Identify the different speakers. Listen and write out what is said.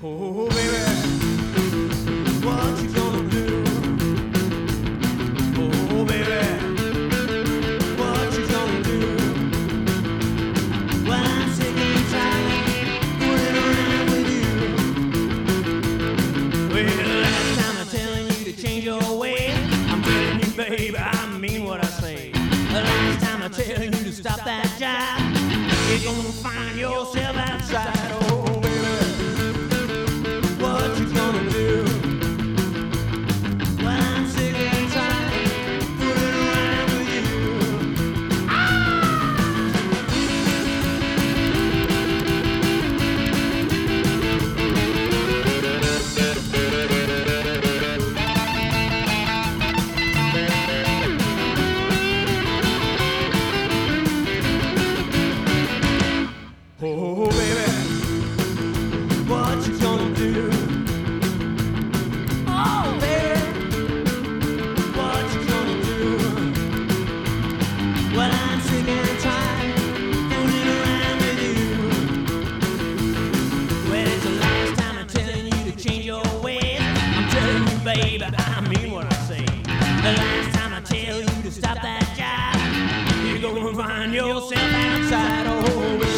Speaker 1: Oh, baby, what you gonna do? Oh, baby, what you gonna do? Well, I'm sick and tired fooling around with you. Well, last time I'm telling you to change your ways, I'm telling you, baby, I mean what I say. The last time I'm telling you to stop that job, you're gonna find yourself outside. Oh, baby, what you gonna do? Well, I'm sick and tired fooling around with you. Oh, baby, what you gonna do? Oh, baby, what you gonna do? Well, I'm sick and tired fooling around with you. Well, it's the last time I'm telling you to change your ways. I'm telling you, baby, I mean what I say. The last time I tell you to stop that job, you're gonna find yourself outside. Oh,